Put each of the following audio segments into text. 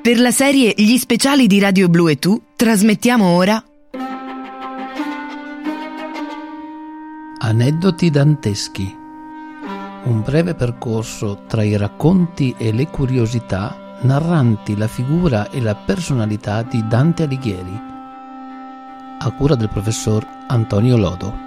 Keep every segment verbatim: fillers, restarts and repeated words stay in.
Per la serie Gli speciali di Radio Blu e Tu trasmettiamo ora Aneddoti danteschi. Un breve percorso tra i racconti e le curiosità narranti la figura e la personalità di Dante Alighieri, a cura del professor Antonio Lodo.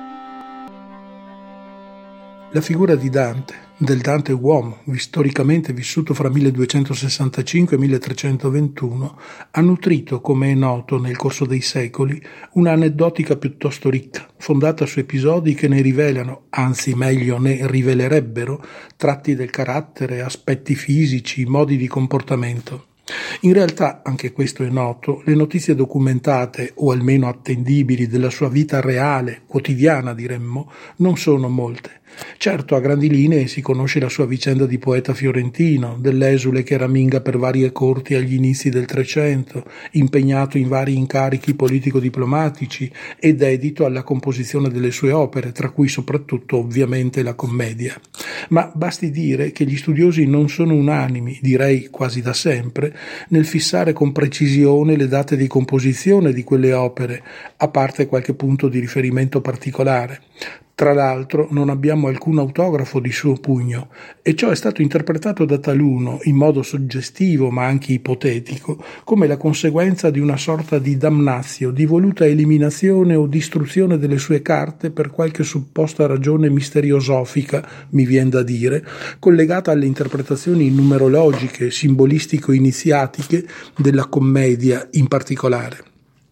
La figura di Dante, del Dante uomo, storicamente vissuto fra milleduecentosessantacinque e milletrecentoventuno, ha nutrito, come è noto nel corso dei secoli, una aneddotica piuttosto ricca, fondata su episodi che ne rivelano, anzi meglio ne rivelerebbero, tratti del carattere, aspetti fisici, modi di comportamento. In realtà, anche questo è noto, le notizie documentate, o almeno attendibili, della sua vita reale, quotidiana diremmo, non sono molte. Certo, a grandi linee si conosce la sua vicenda di poeta fiorentino, dell'esule che raminga per varie corti agli inizi del Trecento, impegnato in vari incarichi politico-diplomatici e dedito alla composizione delle sue opere, tra cui soprattutto ovviamente la commedia. Ma basti dire che gli studiosi non sono unanimi, direi quasi da sempre, nel fissare con precisione le date di composizione di quelle opere, a parte qualche punto di riferimento particolare. Tra l'altro non abbiamo alcun autografo di suo pugno e ciò è stato interpretato da taluno, in modo suggestivo ma anche ipotetico, come la conseguenza di una sorta di damnatio, di voluta eliminazione o distruzione delle sue carte per qualche supposta ragione misteriosofica, mi vien da dire, collegata alle interpretazioni numerologiche, simbolistico-iniziatiche della commedia in particolare.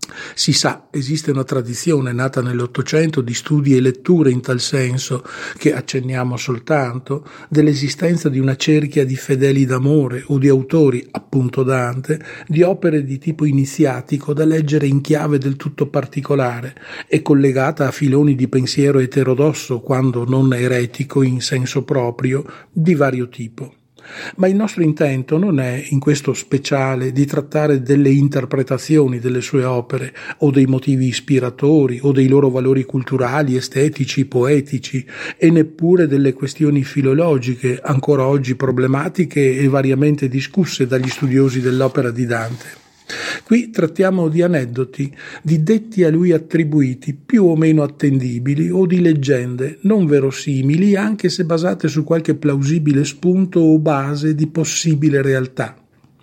Si sa, esiste una tradizione nata nell'Ottocento di studi e letture in tal senso, che accenniamo soltanto, dell'esistenza di una cerchia di fedeli d'amore o di autori, appunto Dante, di opere di tipo iniziatico da leggere in chiave del tutto particolare e collegata a filoni di pensiero eterodosso, quando non eretico in senso proprio, di vario tipo. Ma il nostro intento non è, in questo speciale, di trattare delle interpretazioni delle sue opere, o dei motivi ispiratori, o dei loro valori culturali, estetici, poetici, e neppure delle questioni filologiche, ancora oggi problematiche e variamente discusse dagli studiosi dell'opera di Dante. Qui trattiamo di aneddoti, di detti a lui attribuiti, più o meno attendibili, o di leggende non verosimili, anche se basate su qualche plausibile spunto o base di possibile realtà.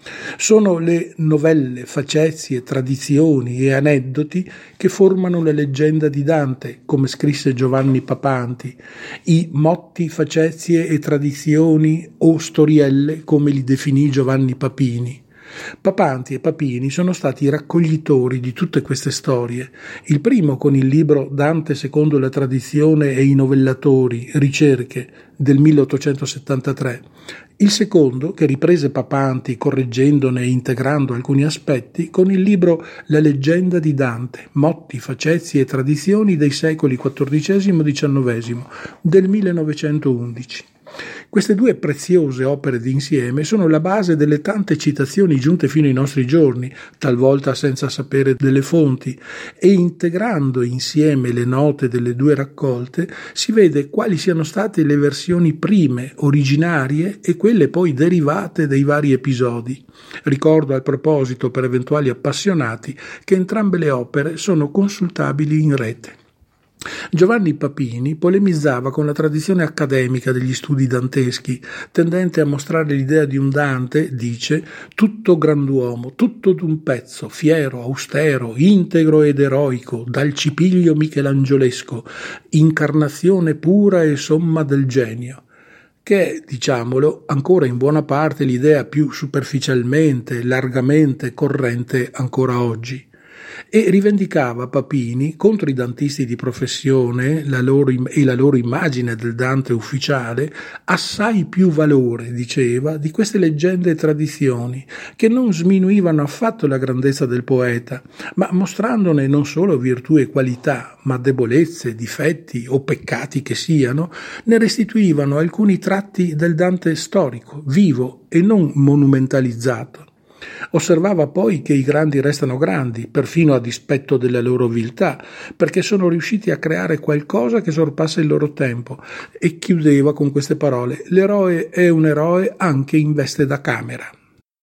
Sono le novelle, facezie, tradizioni e aneddoti che formano la leggenda di Dante, come scrisse Giovanni Papanti, i motti, facezie e tradizioni o storielle, come li definì Giovanni Papini. Papanti e Papini sono stati i raccoglitori di tutte queste storie, il primo con il libro Dante secondo la tradizione e i novellatori, ricerche, del milleottocentosettantatré, il secondo che riprese Papanti correggendone e integrando alcuni aspetti con il libro La leggenda di Dante, motti, facezie e tradizioni dei secoli quattordicesimo e diciannovesimo, del millenovecentoundici. Queste due preziose opere d'insieme sono la base delle tante citazioni giunte fino ai nostri giorni, talvolta senza sapere delle fonti, e integrando insieme le note delle due raccolte si vede quali siano state le versioni prime, originarie, e quelle poi derivate dai vari episodi. Ricordo al proposito, per eventuali appassionati, che entrambe le opere sono consultabili in rete. Giovanni Papini polemizzava con la tradizione accademica degli studi danteschi, tendente a mostrare l'idea di un Dante, dice, tutto grand'uomo, tutto d'un pezzo, fiero, austero, integro ed eroico, dal cipiglio michelangiolesco, incarnazione pura e somma del genio, che è, diciamolo, ancora in buona parte l'idea più superficialmente, largamente corrente ancora oggi. E rivendicava Papini contro i dantisti di professione la loro, e la loro immagine del Dante ufficiale assai più valore, diceva, di queste leggende e tradizioni che non sminuivano affatto la grandezza del poeta, ma mostrandone non solo virtù e qualità, ma debolezze, difetti o peccati che siano, ne restituivano alcuni tratti del Dante storico, vivo e non monumentalizzato. Osservava poi che i grandi restano grandi, perfino a dispetto della loro viltà, perché sono riusciti a creare qualcosa che sorpassa il loro tempo, e chiudeva con queste parole: l'eroe è un eroe anche in veste da camera.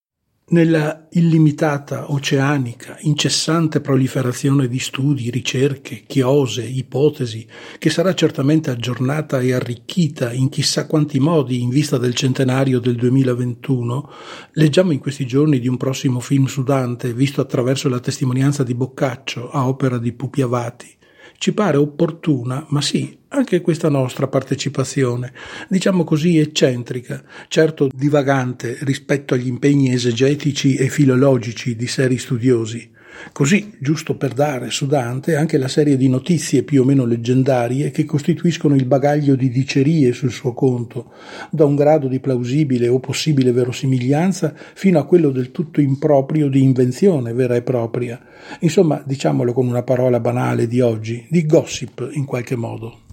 Nella illimitata, oceanica, incessante proliferazione di studi, ricerche, chiose, ipotesi, che sarà certamente aggiornata e arricchita in chissà quanti modi in vista del centenario del duemilaventuno, leggiamo in questi giorni di un prossimo film su Dante, visto attraverso la testimonianza di Boccaccio a opera di Pupi Avati. Ci pare opportuna, ma sì, anche questa nostra partecipazione, diciamo così eccentrica, certo divagante rispetto agli impegni esegetici e filologici di seri studiosi. Così, giusto per dare su Dante anche la serie di notizie più o meno leggendarie che costituiscono il bagaglio di dicerie sul suo conto, da un grado di plausibile o possibile verosimiglianza fino a quello del tutto improprio di invenzione vera e propria. Insomma, diciamolo con una parola banale di oggi, di gossip in qualche modo.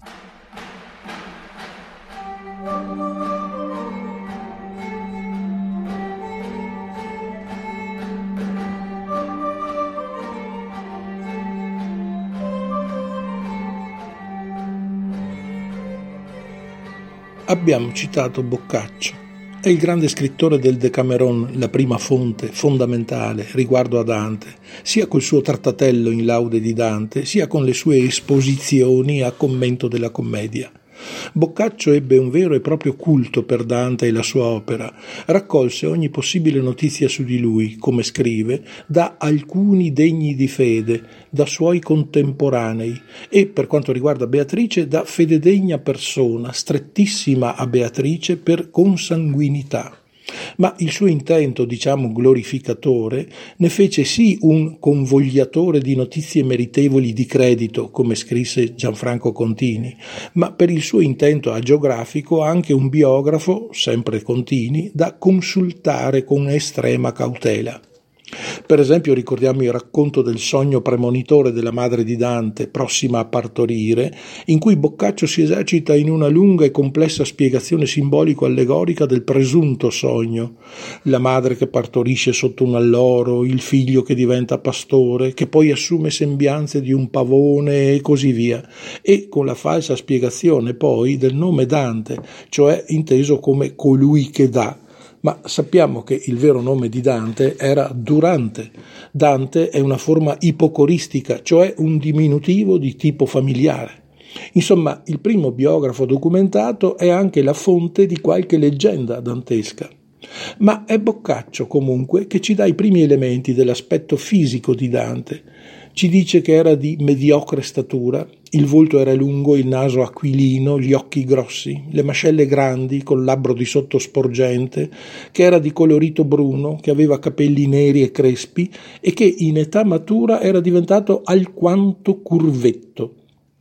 Abbiamo citato Boccaccio. È il grande scrittore del Decameron, la prima fonte fondamentale riguardo a Dante, sia col suo trattatello in laude di Dante, sia con le sue esposizioni a commento della commedia. Boccaccio ebbe un vero e proprio culto per Dante e la sua opera, raccolse ogni possibile notizia su di lui, come scrive, da alcuni degni di fede, da suoi contemporanei e, per quanto riguarda Beatrice, da fededegna persona, strettissima a Beatrice per consanguinità. Ma il suo intento, diciamo glorificatore, ne fece sì un convogliatore di notizie meritevoli di credito, come scrisse Gianfranco Contini, ma per il suo intento agiografico anche un biografo, sempre Contini, da consultare con estrema cautela. Per esempio ricordiamo il racconto del sogno premonitore della madre di Dante, prossima a partorire, in cui Boccaccio si esercita in una lunga e complessa spiegazione simbolico-allegorica del presunto sogno. La madre che partorisce sotto un alloro, il figlio che diventa pastore, che poi assume sembianze di un pavone e così via, e con la falsa spiegazione poi del nome Dante, cioè inteso come colui che dà. Ma sappiamo che il vero nome di Dante era Durante. Dante è una forma ipocoristica, cioè un diminutivo di tipo familiare. Insomma, il primo biografo documentato è anche la fonte di qualche leggenda dantesca. Ma è Boccaccio, comunque, che ci dà i primi elementi dell'aspetto fisico di Dante. Ci dice che era di mediocre statura, il volto era lungo, il naso aquilino, gli occhi grossi, le mascelle grandi, col labbro di sotto sporgente, che era di colorito bruno, che aveva capelli neri e crespi e che in età matura era diventato alquanto curvetto.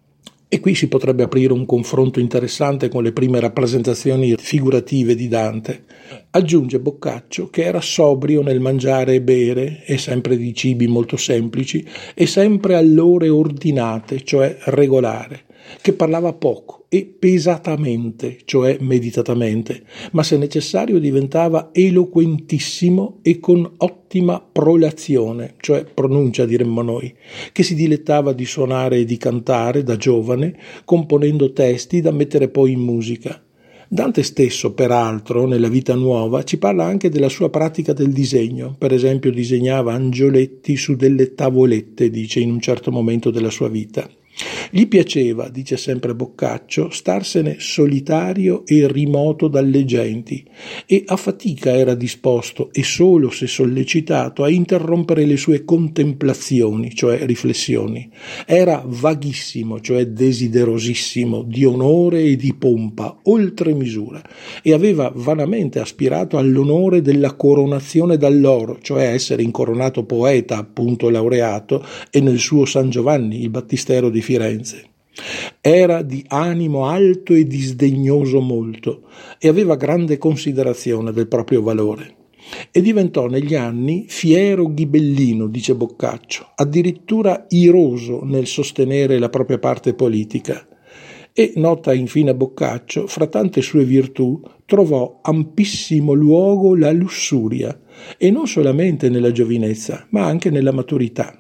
E qui si potrebbe aprire un confronto interessante con le prime rappresentazioni figurative di Dante. Aggiunge Boccaccio che era sobrio nel mangiare e bere, e sempre di cibi molto semplici, e sempre alle ore ordinate, cioè regolare, che parlava poco e pesatamente, cioè meditatamente, ma se necessario diventava eloquentissimo e con ottima prolazione, cioè pronuncia diremmo noi, che si dilettava di suonare e di cantare da giovane, componendo testi da mettere poi in musica. Dante stesso, peraltro, nella Vita Nuova, ci parla anche della sua pratica del disegno. Per esempio disegnava angioletti su delle tavolette, dice in un certo momento della sua vita. Gli piaceva, dice sempre Boccaccio, starsene solitario e rimoto dalle genti, e a fatica era disposto, e solo se sollecitato, a interrompere le sue contemplazioni, cioè riflessioni. Era vaghissimo, cioè desiderosissimo, di onore e di pompa, oltre misura, e aveva vanamente aspirato all'onore della coronazione dall'oro, cioè essere incoronato poeta, appunto laureato, e nel suo San Giovanni, il battistero di Firenze. Era di animo alto e disdegnoso molto, e aveva grande considerazione del proprio valore. E diventò negli anni fiero ghibellino, dice Boccaccio, addirittura iroso nel sostenere la propria parte politica. E, nota infine Boccaccio, fra tante sue virtù trovò ampissimo luogo la lussuria, e non solamente nella giovinezza, ma anche nella maturità.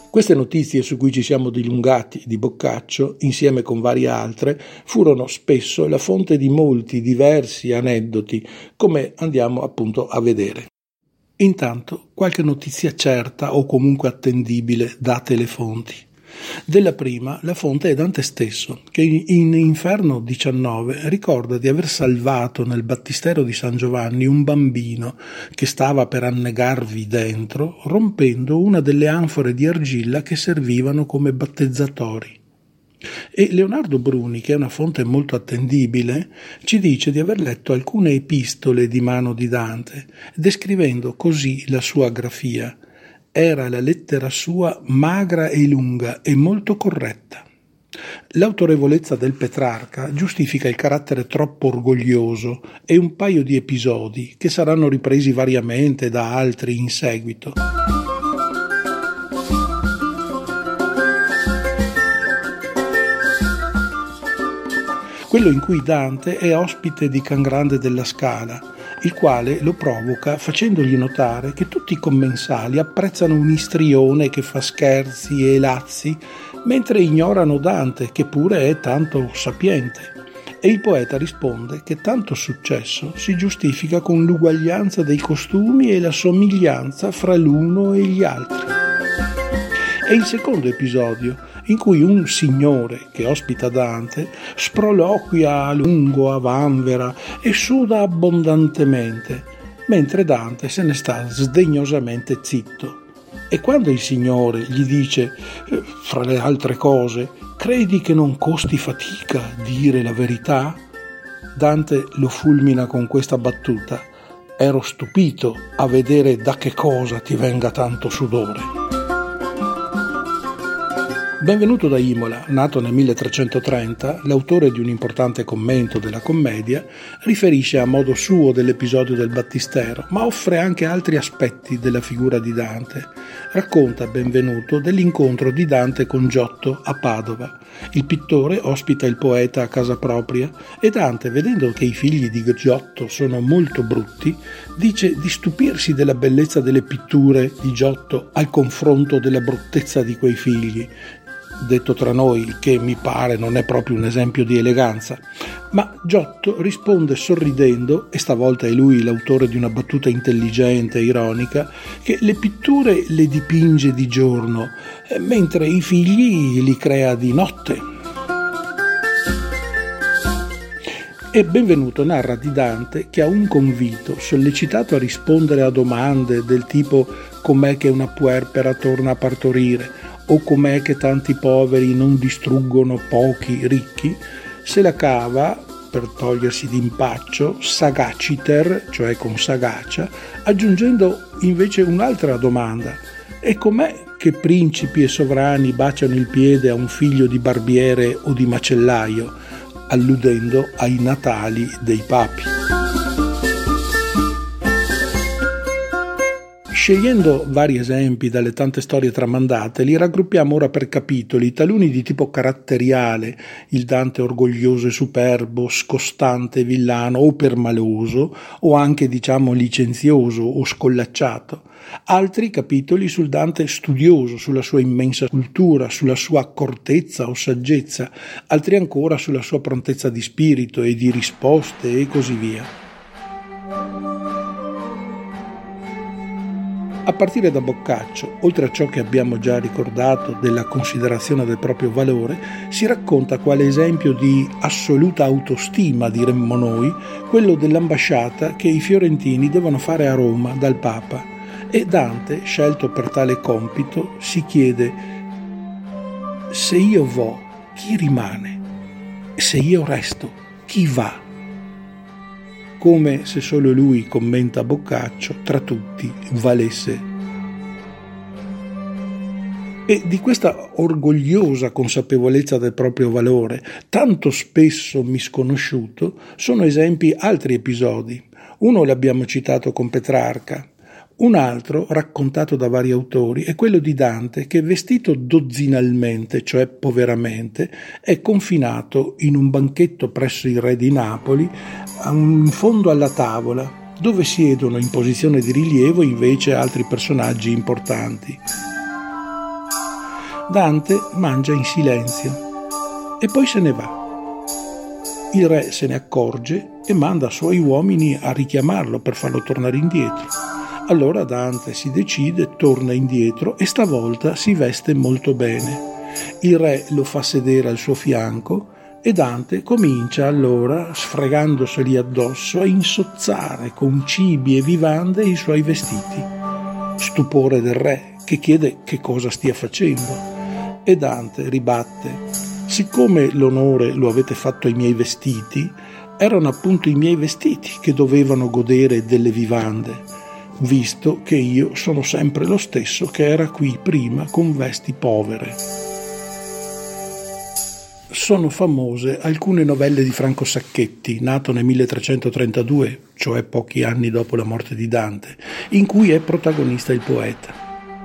Queste notizie su cui ci siamo dilungati di Boccaccio, insieme con varie altre, furono spesso la fonte di molti diversi aneddoti, come andiamo appunto a vedere. Intanto qualche notizia certa o comunque attendibile date le fonti. Della prima la fonte è Dante stesso, che in Inferno diciannove ricorda di aver salvato nel battistero di San Giovanni un bambino che stava per annegarvi dentro, rompendo una delle anfore di argilla che servivano come battezzatori. E Leonardo Bruni, che è una fonte molto attendibile, ci dice di aver letto alcune epistole di mano di Dante, descrivendo così la sua grafia. Era la lettera sua magra e lunga e molto corretta. L'autorevolezza del Petrarca giustifica il carattere troppo orgoglioso e un paio di episodi che saranno ripresi variamente da altri in seguito. Quello in cui Dante è ospite di Can Grande della Scala, il quale lo provoca facendogli notare che tutti i commensali apprezzano un istrione che fa scherzi e lazzi, mentre ignorano Dante, che pure è tanto sapiente. E il poeta risponde che tanto successo si giustifica con l'uguaglianza dei costumi e la somiglianza fra l'uno e gli altri. È il secondo episodio, in cui un signore che ospita Dante sproloquia a lungo a vanvera e suda abbondantemente, mentre Dante se ne sta sdegnosamente zitto. E quando il signore gli dice, fra le altre cose, credi che non costi fatica dire la verità? Dante lo fulmina con questa battuta: ero stupito a vedere da che cosa ti venga tanto sudore. Benvenuto da Imola, nato nel milletrecentotrenta, l'autore di un importante commento della commedia, riferisce a modo suo dell'episodio del battistero, ma offre anche altri aspetti della figura di Dante. Racconta Benvenuto dell'incontro di Dante con Giotto a Padova. Il pittore ospita il poeta a casa propria e Dante, vedendo che i figli di Giotto sono molto brutti, dice di stupirsi della bellezza delle pitture di Giotto al confronto della bruttezza di quei figli. Detto tra noi, che mi pare non è proprio un esempio di eleganza, ma Giotto risponde sorridendo, e stavolta è lui l'autore di una battuta intelligente e ironica, che le pitture le dipinge di giorno, mentre i figli li crea di notte. E Benvenuto narra di Dante che a un convito, sollecitato a rispondere a domande del tipo com'è che una puerpera torna a partorire, o com'è che tanti poveri non distruggono pochi ricchi, se la cava, per togliersi d'impaccio, sagaciter, cioè con sagacia, aggiungendo invece un'altra domanda: e com'è che principi e sovrani baciano il piede a un figlio di barbiere o di macellaio, alludendo ai natali dei papi? Scegliendo vari esempi dalle tante storie tramandate, li raggruppiamo ora per capitoli, taluni di tipo caratteriale, il Dante orgoglioso e superbo, scostante, villano o permaloso, o anche diciamo licenzioso o scollacciato. Altri capitoli sul Dante studioso, sulla sua immensa cultura, sulla sua accortezza o saggezza, altri ancora sulla sua prontezza di spirito e di risposte e così via. A partire da Boccaccio, oltre a ciò che abbiamo già ricordato della considerazione del proprio valore, si racconta quale esempio di assoluta autostima, diremmo noi, quello dell'ambasciata che i fiorentini devono fare a Roma dal Papa. E Dante, scelto per tale compito, si chiede: se io vo, chi rimane? Se io resto, chi va? Come se solo lui, commenta Boccaccio, tra tutti valesse. E di questa orgogliosa consapevolezza del proprio valore, tanto spesso misconosciuto, sono esempi altri episodi. Uno l'abbiamo citato con Petrarca. Un altro, raccontato da vari autori, è quello di Dante che, vestito dozzinalmente, cioè poveramente, è confinato in un banchetto presso il re di Napoli, in fondo alla tavola, dove siedono in posizione di rilievo invece altri personaggi importanti. Dante mangia in silenzio e poi se ne va. Il re se ne accorge e manda i suoi uomini a richiamarlo per farlo tornare indietro. Allora Dante si decide, torna indietro e stavolta si veste molto bene. Il re lo fa sedere al suo fianco e Dante comincia allora, sfregandoseli addosso, a insozzare con cibi e vivande i suoi vestiti. Stupore del re, che chiede che cosa stia facendo. E Dante ribatte: siccome l'onore lo avete fatto ai miei vestiti, erano appunto i miei vestiti che dovevano godere delle vivande, visto che io sono sempre lo stesso che era qui prima con vesti povere. Sono famose alcune novelle di Franco Sacchetti, nato nel milletrecentotrentadue, cioè pochi anni dopo la morte di Dante, in cui è protagonista il poeta.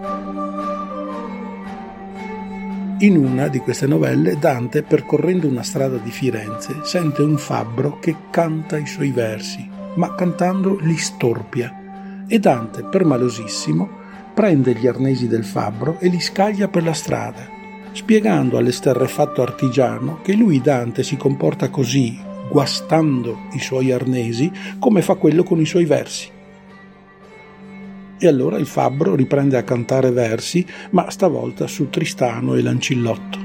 In una di queste novelle Dante, percorrendo una strada di Firenze, sente un fabbro che canta i suoi versi, ma cantando li storpia, e Dante, permalosissimo, prende gli arnesi del fabbro e li scaglia per la strada, spiegando all'esterrefatto artigiano che lui, Dante, si comporta così, guastando i suoi arnesi, come fa quello con i suoi versi. E allora il fabbro riprende a cantare versi, ma stavolta su Tristano e Lancillotto.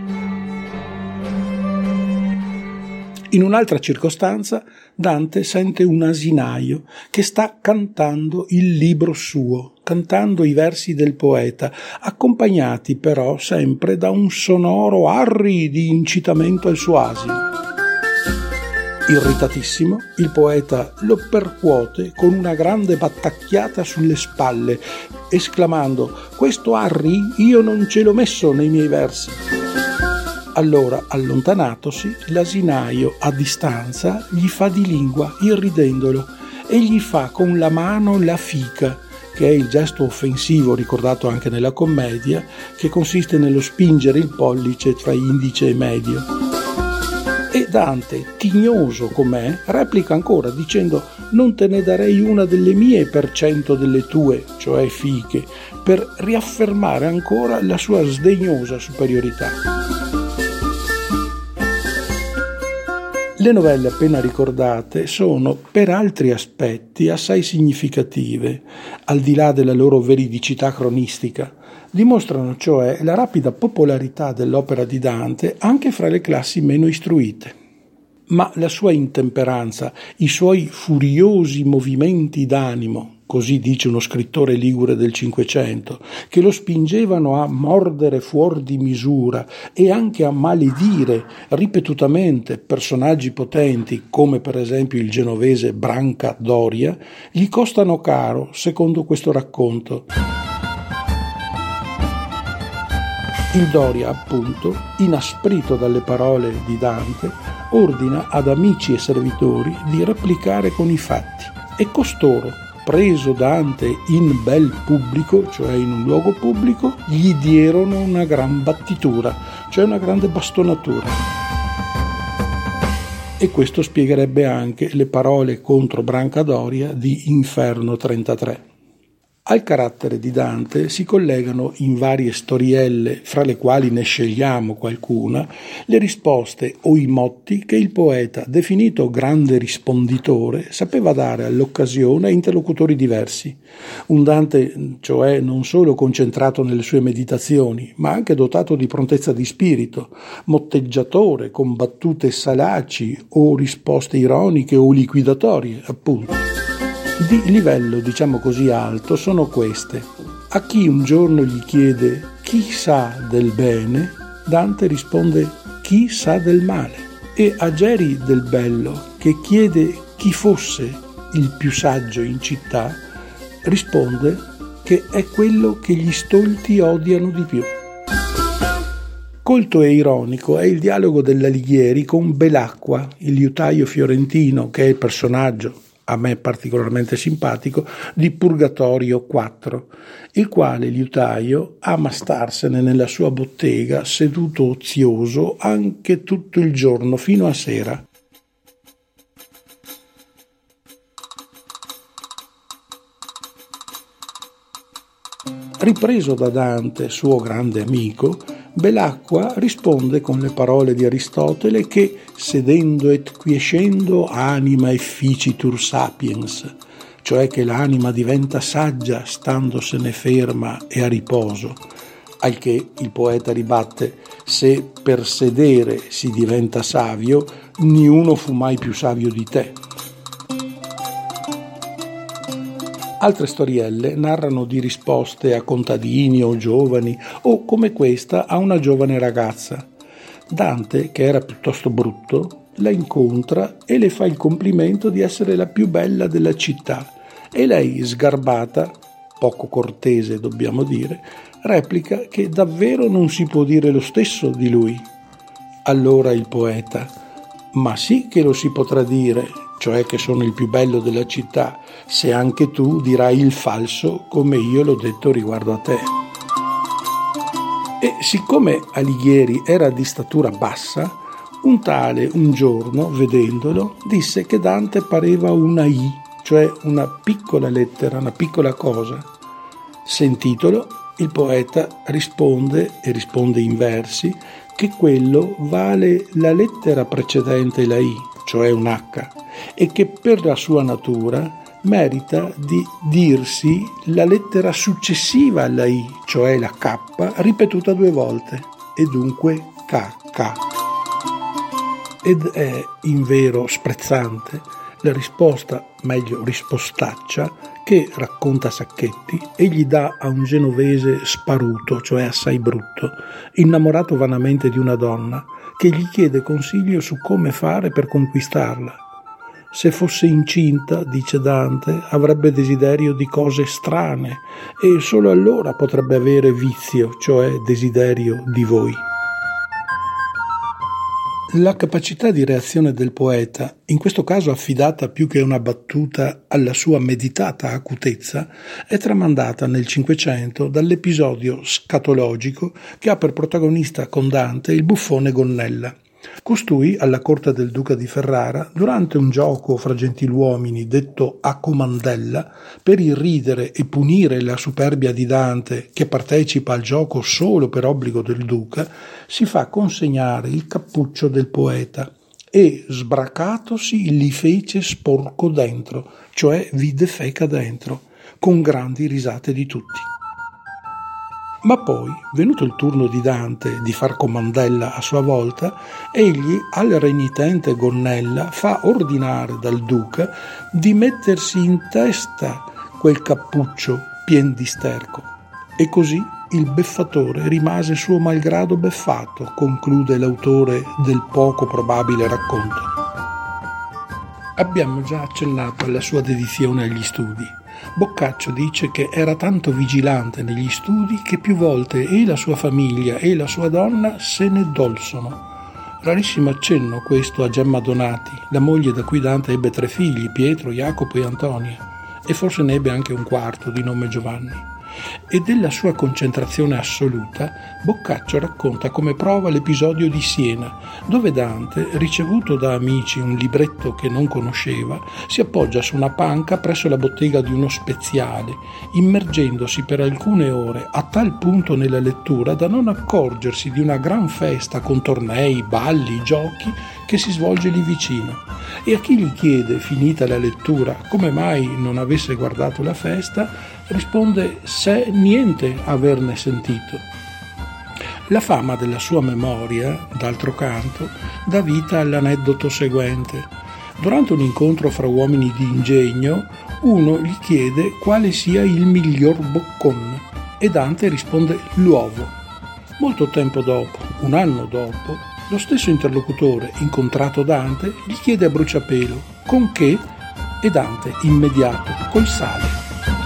In un'altra circostanza Dante sente un asinaio che sta cantando il libro suo, cantando i versi del poeta, accompagnati però sempre da un sonoro arri di incitamento al suo asino. Irritatissimo, il poeta lo percuote con una grande battacchiata sulle spalle, esclamando: «Questo arri io non ce l'ho messo nei miei versi». Allora, allontanatosi, l'asinaio a distanza gli fa di lingua, irridendolo, e gli fa con la mano la fica, che è il gesto offensivo ricordato anche nella commedia, che consiste nello spingere il pollice tra indice e medio. E Dante, tignoso com'è, replica ancora dicendo: «Non te ne darei una delle mie per cento delle tue», cioè fiche, per riaffermare ancora la sua sdegnosa superiorità. Le novelle appena ricordate sono, per altri aspetti, assai significative, al di là della loro veridicità cronistica. Dimostrano cioè la rapida popolarità dell'opera di Dante anche fra le classi meno istruite. Ma la sua intemperanza, i suoi furiosi movimenti d'animo, così dice uno scrittore ligure del Cinquecento, che lo spingevano a mordere fuor di misura e anche a maledire ripetutamente personaggi potenti, come per esempio il genovese Branca Doria, gli costano caro, secondo questo racconto. Il Doria, appunto, inasprito dalle parole di Dante, ordina ad amici e servitori di replicare con i fatti, e costoro, preso Dante in bel pubblico, cioè in un luogo pubblico, gli dierono una gran battitura, cioè una grande bastonatura. E questo spiegherebbe anche le parole contro Branca Doria di Inferno trentatré. Al carattere di Dante si collegano in varie storielle, fra le quali ne scegliamo qualcuna, le risposte o i motti che il poeta, definito grande risponditore, sapeva dare all'occasione a interlocutori diversi. Un Dante, cioè, non solo concentrato nelle sue meditazioni, ma anche dotato di prontezza di spirito, motteggiatore con battute salaci o risposte ironiche o liquidatorie, appunto. Di livello, diciamo così, alto sono queste. A chi un giorno gli chiede chi sa del bene, Dante risponde chi sa del male. E a Geri del Bello, che chiede chi fosse il più saggio in città, risponde che è quello che gli stolti odiano di più. Colto e ironico è il dialogo dell'Alighieri con Belacqua, il liutaio fiorentino, che è il personaggio a me particolarmente simpatico, di Purgatorio quattro, il quale liutaio ama starsene nella sua bottega seduto ozioso anche tutto il giorno fino a sera. Ripreso da Dante, suo grande amico, Belacqua risponde con le parole di Aristotele che sedendo et quiescendo anima efficitur sapiens, cioè che l'anima diventa saggia standosene ferma e a riposo, al che il poeta ribatte: se per sedere si diventa savio, niuno fu mai più savio di te. Altre storielle narrano di risposte a contadini o giovani, o come questa a una giovane ragazza. Dante, che era piuttosto brutto, la incontra e le fa il complimento di essere la più bella della città, e lei, sgarbata, poco cortese dobbiamo dire, replica che davvero non si può dire lo stesso di lui. Allora il poeta: ma sì che lo si potrà dire, cioè che sono il più bello della città, se anche tu dirai il falso come io l'ho detto riguardo a te. E siccome Alighieri era di statura bassa, un tale un giorno, vedendolo, disse che Dante pareva una I, cioè una piccola lettera, una piccola cosa. Sentitolo, il poeta risponde, e risponde in versi, che quello vale la lettera precedente la I, cioè un H, e che per la sua natura merita di dirsi la lettera successiva alla I, cioè la K, ripetuta due volte, e dunque K K. Ed è invero sprezzante la risposta, meglio rispostaccia, che racconta Sacchetti e gli dà a un genovese sparuto, cioè assai brutto, innamorato vanamente di una donna, che gli chiede consiglio su come fare per conquistarla. Se fosse incinta, dice Dante, avrebbe desiderio di cose strane e solo allora potrebbe avere vizio, cioè desiderio di voi. La capacità di reazione del poeta, in questo caso affidata più che una battuta alla sua meditata acutezza, è tramandata nel Cinquecento dall'episodio scatologico che ha per protagonista con Dante il buffone Gonnella. Costui, alla corte del duca di Ferrara, durante un gioco fra gentiluomini detto a comandella, per irridere e punire la superbia di Dante, che partecipa al gioco solo per obbligo del duca, si fa consegnare il cappuccio del poeta e, sbracatosi, li fece sporco dentro, cioè vi defeca dentro, con grandi risate di tutti. Ma poi, venuto il turno di Dante di far comandella a sua volta, egli al renitente Gonnella fa ordinare dal duca di mettersi in testa quel cappuccio pien di sterco. E così il beffatore rimase suo malgrado beffato, conclude l'autore del poco probabile racconto. Abbiamo già accennato alla sua dedizione agli studi. Boccaccio dice che era tanto vigilante negli studi che più volte e la sua famiglia e la sua donna se ne dolsono. Rarissimo accenno questo a Gemma Donati, la moglie da cui Dante ebbe tre figli, Pietro, Jacopo e Antonia, e forse ne ebbe anche un quarto di nome Giovanni. E della sua concentrazione assoluta Boccaccio racconta come prova l'episodio di Siena, dove Dante, ricevuto da amici un libretto che non conosceva, si appoggia su una panca presso la bottega di uno speziale, immergendosi per alcune ore a tal punto nella lettura da non accorgersi di una gran festa con tornei, balli, giochi che si svolge lì vicino. E a chi gli chiede, finita la lettura, come mai non avesse guardato la festa, risponde se niente averne sentito. La fama della sua memoria, d'altro canto, dà vita all'aneddoto seguente. Durante un incontro fra uomini di ingegno, uno gli chiede quale sia il miglior boccon e Dante risponde l'uovo. Molto tempo dopo, un anno dopo, lo stesso interlocutore, incontrato Dante, gli chiede a bruciapelo con che e Dante, immediato, col sale.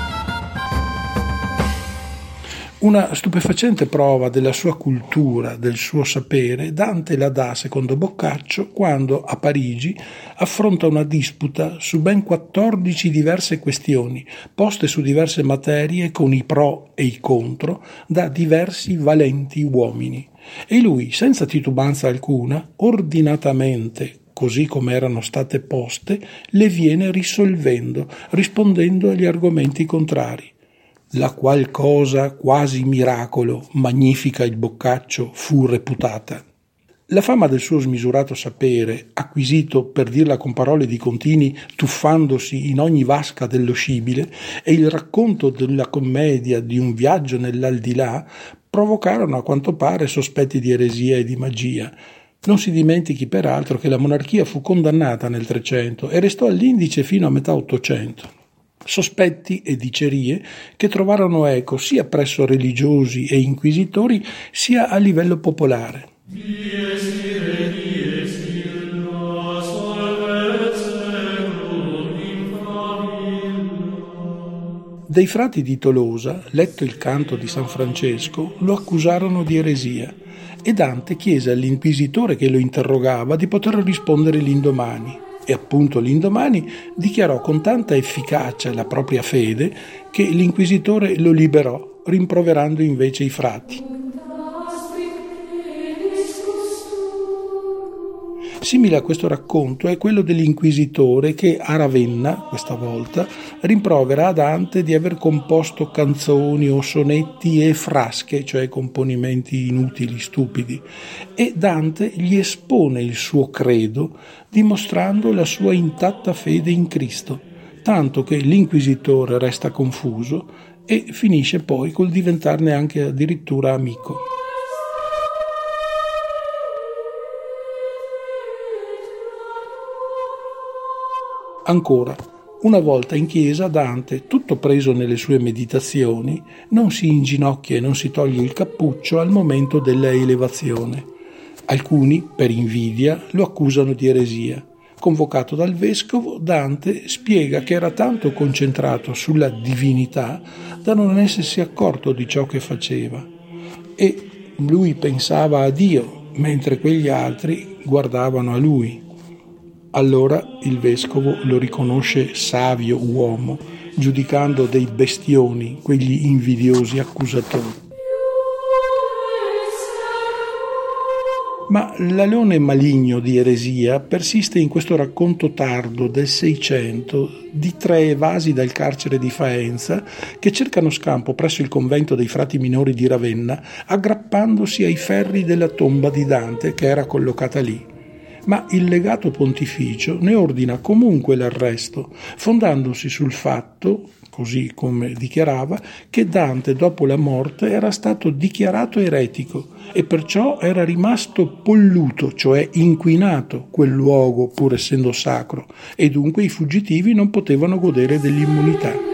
Una stupefacente prova della sua cultura, del suo sapere, Dante la dà, secondo Boccaccio, quando a Parigi affronta una disputa su ben quattordici diverse questioni, poste su diverse materie con i pro e i contro da diversi valenti uomini. E lui, senza titubanza alcuna, ordinatamente, così come erano state poste, le viene risolvendo, rispondendo agli argomenti contrari. la qual cosa quasi miracolo, magnifica il Boccaccio, fu reputata. La fama del suo smisurato sapere, acquisito, per dirla con parole di Contini, tuffandosi in ogni vasca dello scibile, e il racconto della commedia di un viaggio nell'aldilà, provocarono a quanto pare sospetti di eresia e di magia. Non si dimentichi peraltro che la monarchia fu condannata nel Trecento e restò all'indice fino a metà Ottocento. Sospetti e dicerie che trovarono eco sia presso religiosi e inquisitori sia a livello popolare. Dei frati di Tolosa, letto il canto di San Francesco, lo accusarono di eresia e Dante chiese all'inquisitore che lo interrogava di poter rispondere l'indomani. E appunto l'indomani dichiarò con tanta efficacia la propria fede che l'inquisitore lo liberò, rimproverando invece i frati. Simile a questo racconto è quello dell'inquisitore che a Ravenna, questa volta, rimprovera a Dante di aver composto canzoni o sonetti e frasche, cioè componimenti inutili, stupidi, e Dante gli espone il suo credo dimostrando la sua intatta fede in Cristo, tanto che l'inquisitore resta confuso e finisce poi col diventarne anche addirittura amico. Ancora, una volta in chiesa Dante, tutto preso nelle sue meditazioni, non si inginocchia e non si toglie il cappuccio al momento della elevazione. Alcuni, per invidia, lo accusano di eresia. Convocato dal vescovo, Dante spiega che era tanto concentrato sulla divinità da non essersi accorto di ciò che faceva. E lui pensava a Dio, mentre quegli altri guardavano a lui. Allora il vescovo lo riconosce savio uomo, giudicando dei bestioni quegli invidiosi accusatori. Ma l'alone maligno di eresia persiste in questo racconto tardo del Seicento di tre evasi dal carcere di Faenza che cercano scampo presso il convento dei frati minori di Ravenna, aggrappandosi ai ferri della tomba di Dante che era collocata lì. Ma il legato pontificio ne ordina comunque l'arresto, fondandosi sul fatto, così come dichiarava, che Dante dopo la morte era stato dichiarato eretico e perciò era rimasto polluto, cioè inquinato, quel luogo pur essendo sacro, e dunque i fuggitivi non potevano godere dell'immunità.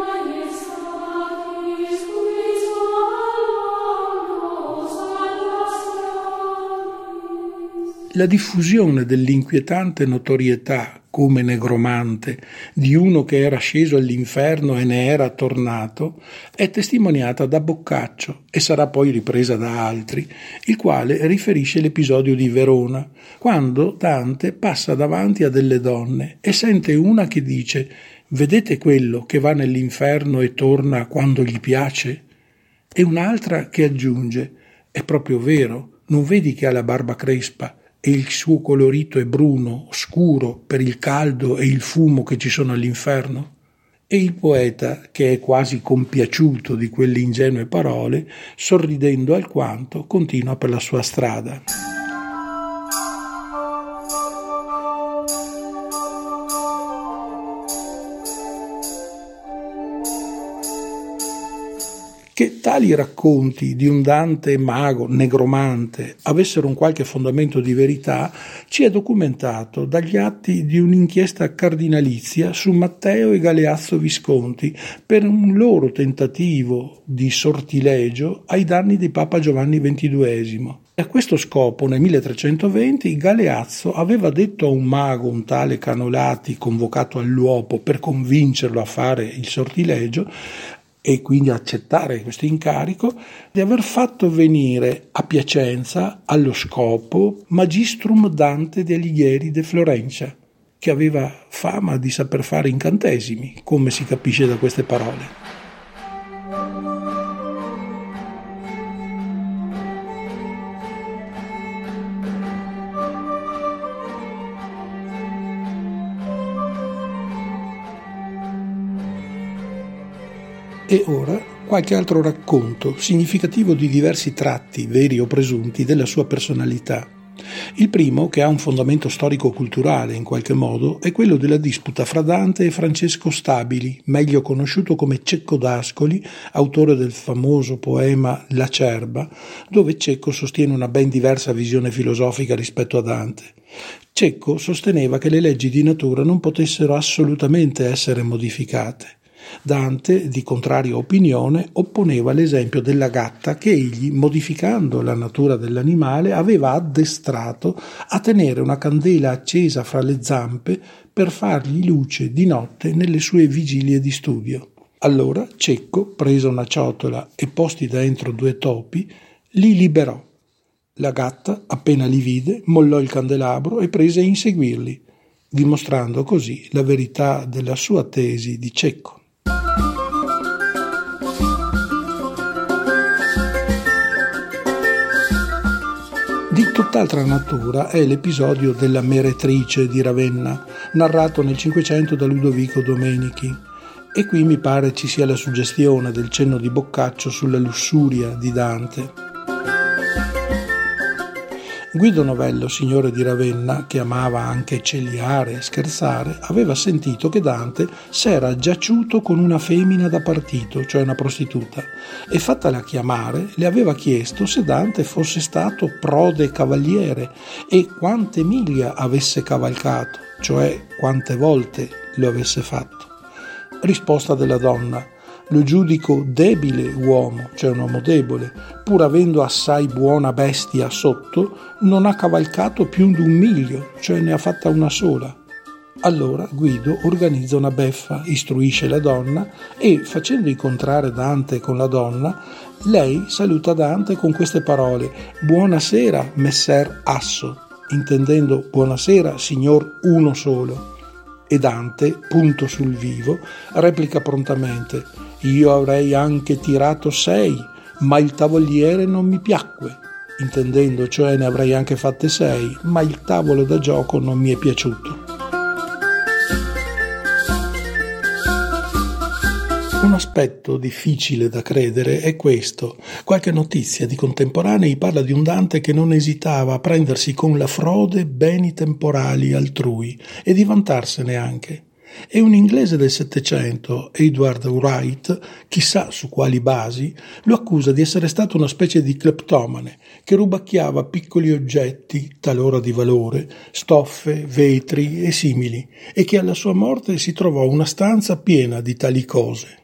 La diffusione dell'inquietante notorietà come negromante di uno che era sceso all'inferno e ne era tornato è testimoniata da Boccaccio e sarà poi ripresa da altri, il quale riferisce l'episodio di Verona, quando Dante passa davanti a delle donne e sente una che dice «Vedete quello che va nell'inferno e torna quando gli piace?» E un'altra che aggiunge «È proprio vero, non vedi che ha la barba crespa?» e il suo colorito è bruno, scuro, per il caldo e il fumo che ci sono all'inferno? E il poeta, che è quasi compiaciuto di quelle ingenue parole, sorridendo alquanto, continua per la sua strada. Che tali racconti di un Dante mago, negromante, avessero un qualche fondamento di verità ci è documentato dagli atti di un'inchiesta cardinalizia su Matteo e Galeazzo Visconti per un loro tentativo di sortilegio ai danni di Papa Giovanni ventiduesimo. E a questo scopo, nel milletrecentoventi, Galeazzo aveva detto a un mago, un tale Canolati, convocato all'uopo per convincerlo a fare il sortilegio, e quindi accettare questo incarico, di aver fatto venire a Piacenza allo scopo Magistrum Dante de Alighieri de Florentia, che aveva fama di saper fare incantesimi, come si capisce da queste parole. E ora qualche altro racconto significativo di diversi tratti, veri o presunti, della sua personalità. Il primo, che ha un fondamento storico-culturale in qualche modo, è quello della disputa fra Dante e Francesco Stabili, meglio conosciuto come Cecco d'Ascoli, autore del famoso poema L'Acerba, dove Cecco sostiene una ben diversa visione filosofica rispetto a Dante. Cecco sosteneva che le leggi di natura non potessero assolutamente essere modificate. Dante, di contraria opinione, opponeva l'esempio della gatta che egli, modificando la natura dell'animale, aveva addestrato a tenere una candela accesa fra le zampe per fargli luce di notte nelle sue vigilie di studio. Allora Cecco, presa una ciotola e posti dentro due topi, li liberò. La gatta, appena li vide, mollò il candelabro e prese a inseguirli, dimostrando così la verità della sua tesi di Cecco. Di tutt'altra natura è l'episodio della Meretrice di Ravenna, narrato nel Cinquecento da Ludovico Domenichi. E qui mi pare ci sia la suggestione del cenno di Boccaccio sulla lussuria di Dante. Guido Novello, signore di Ravenna, che amava anche celiare e scherzare, aveva sentito che Dante s'era giaciuto con una femmina da partito, cioè una prostituta, e fattala chiamare le aveva chiesto se Dante fosse stato prode cavaliere e quante miglia avesse cavalcato, cioè quante volte lo avesse fatto. Risposta della donna: lo giudico debile uomo, cioè un uomo debole, pur avendo assai buona bestia sotto, non ha cavalcato più di un miglio, cioè ne ha fatta una sola. Allora Guido organizza una beffa, istruisce la donna e, facendo incontrare Dante con la donna, lei saluta Dante con queste parole: «Buonasera, messer Asso», intendendo «Buonasera, signor uno solo». E Dante, punto sul vivo, replica prontamente: «Io avrei anche tirato sei, ma il tavoliere non mi piacque», intendendo cioè ne avrei anche fatte sei, ma il tavolo da gioco non mi è piaciuto. Un aspetto difficile da credere è questo. Qualche notizia di contemporanei parla di un Dante che non esitava a prendersi con la frode beni temporali altrui e di vantarsene anche. E un inglese del Settecento, Edward Wright, chissà su quali basi, lo accusa di essere stato una specie di cleptomane che rubacchiava piccoli oggetti, talora di valore, stoffe, vetri e simili, e che alla sua morte si trovò una stanza piena di tali cose.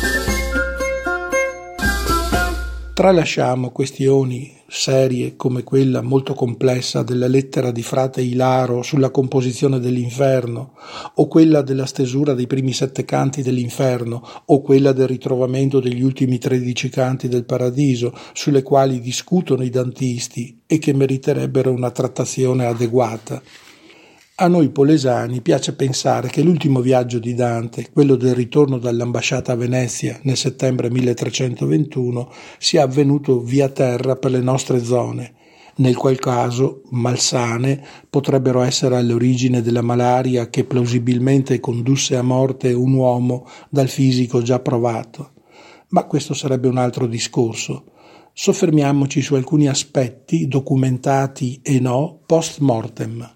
Tralasciamo questioni serie come quella molto complessa della lettera di frate Ilaro sulla composizione dell'inferno, o quella della stesura dei primi sette canti dell'inferno, o quella del ritrovamento degli ultimi tredici canti del paradiso, sulle quali discutono i dantisti e che meriterebbero una trattazione adeguata. A noi polesani piace pensare che l'ultimo viaggio di Dante, quello del ritorno dall'ambasciata a Venezia nel settembre milletrecentoventuno, sia avvenuto via terra per le nostre zone, nel qual caso malsane potrebbero essere all'origine della malaria che plausibilmente condusse a morte un uomo dal fisico già provato. Ma questo sarebbe un altro discorso. Soffermiamoci su alcuni aspetti, documentati e no, post mortem.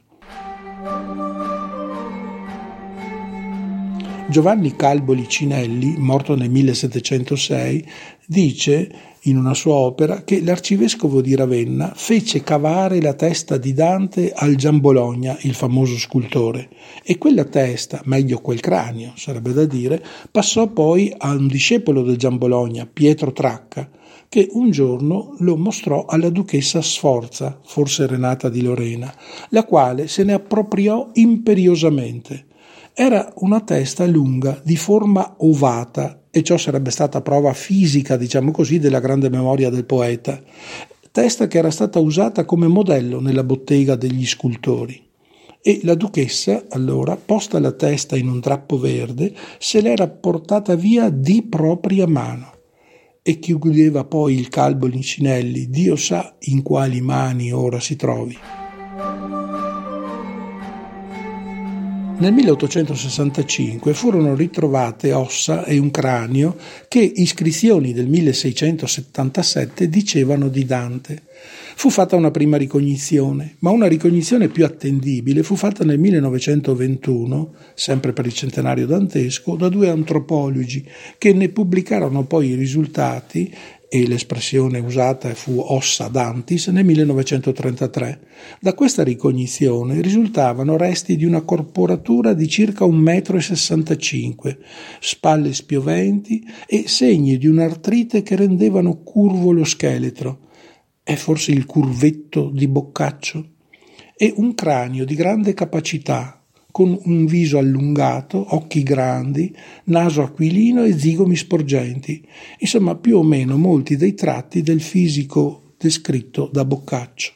Giovanni Calbo Licinelli, morto nel millesettecentosei, dice in una sua opera che l'arcivescovo di Ravenna fece cavare la testa di Dante al Giambologna, il famoso scultore, e quella testa, meglio quel cranio, sarebbe da dire, passò poi a un discepolo del Giambologna, Pietro Tracca, che un giorno lo mostrò alla duchessa Sforza, forse Renata di Lorena, la quale se ne appropriò imperiosamente. Era una testa lunga, di forma ovata, e ciò sarebbe stata prova fisica, diciamo così, della grande memoria del poeta, testa che era stata usata come modello nella bottega degli scultori. E la duchessa, allora, posta la testa in un drappo verde, se l'era portata via di propria mano. E chiudeva poi il Calbo Licinelli, Dio sa in quali mani ora si trovi. Nel milleottocentosessantacinque furono ritrovate ossa e un cranio che iscrizioni del milleseicentosettantasette dicevano di Dante. Fu fatta una prima ricognizione, ma una ricognizione più attendibile fu fatta nel millenovecentoventuno, sempre per il centenario dantesco, da due antropologi che ne pubblicarono poi i risultati, e l'espressione usata fu ossa dantis, nel millenovecentotrentatré. Da questa ricognizione risultavano resti di una corporatura di circa un metro e sessantacinque, spalle spioventi e segni di un'artrite che rendevano curvo lo scheletro. È forse il curvetto di Boccaccio? E un cranio di grande capacità, con un viso allungato, occhi grandi, naso aquilino e zigomi sporgenti, insomma più o meno molti dei tratti del fisico descritto da Boccaccio.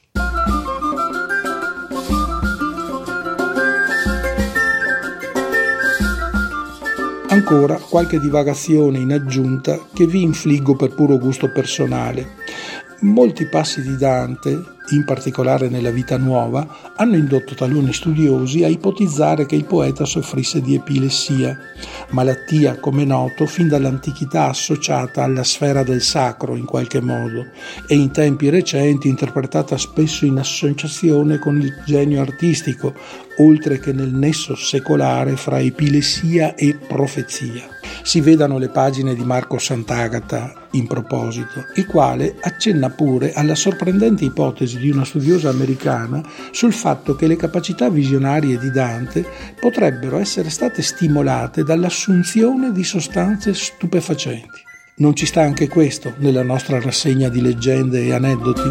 Ancora qualche divagazione in aggiunta che vi infliggo per puro gusto personale. Molti passi di Dante, in particolare nella Vita Nuova, hanno indotto taluni studiosi a ipotizzare che il poeta soffrisse di epilessia, malattia, come noto, fin dall'antichità associata alla sfera del sacro in qualche modo e in tempi recenti interpretata spesso in associazione con il genio artistico, oltre che nel nesso secolare fra epilessia e profezia. Si vedano le pagine di Marco Sant'Agata in proposito, il quale accenna pure alla sorprendente ipotesi di una studiosa americana sul fatto che le capacità visionarie di Dante potrebbero essere state stimolate dall'assunzione di sostanze stupefacenti. Non ci sta anche questo nella nostra rassegna di leggende e aneddoti?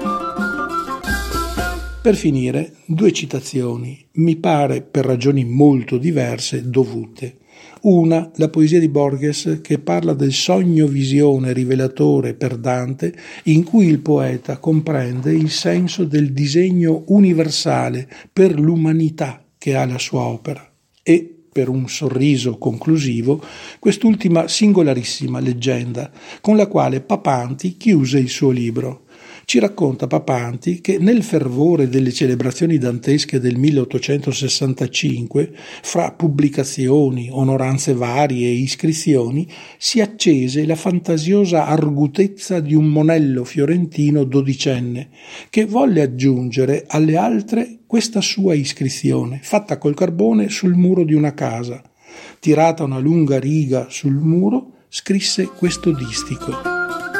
Per finire, due citazioni, mi pare per ragioni molto diverse dovute. Una, la poesia di Borges, che parla del sogno visione rivelatore per Dante, in cui il poeta comprende il senso del disegno universale per l'umanità che ha la sua opera. E, per un sorriso conclusivo, quest'ultima singolarissima leggenda, con la quale Papanti chiuse il suo libro. Ci racconta Papanti che nel fervore delle celebrazioni dantesche del milleottocentosessantacinque, fra pubblicazioni, onoranze varie e iscrizioni, si accese la fantasiosa argutezza di un monello fiorentino dodicenne, che volle aggiungere alle altre questa sua iscrizione, fatta col carbone sul muro di una casa. Tirata una lunga riga sul muro, scrisse questo distico.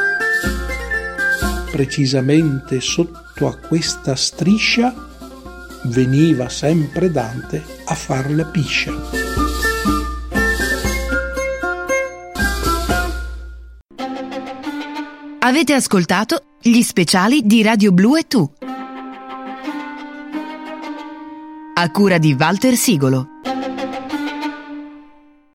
Precisamente sotto a questa striscia veniva sempre Dante a far la piscia. Avete ascoltato gli speciali di Radio Blu e Tu, a cura di Walter Sigolo.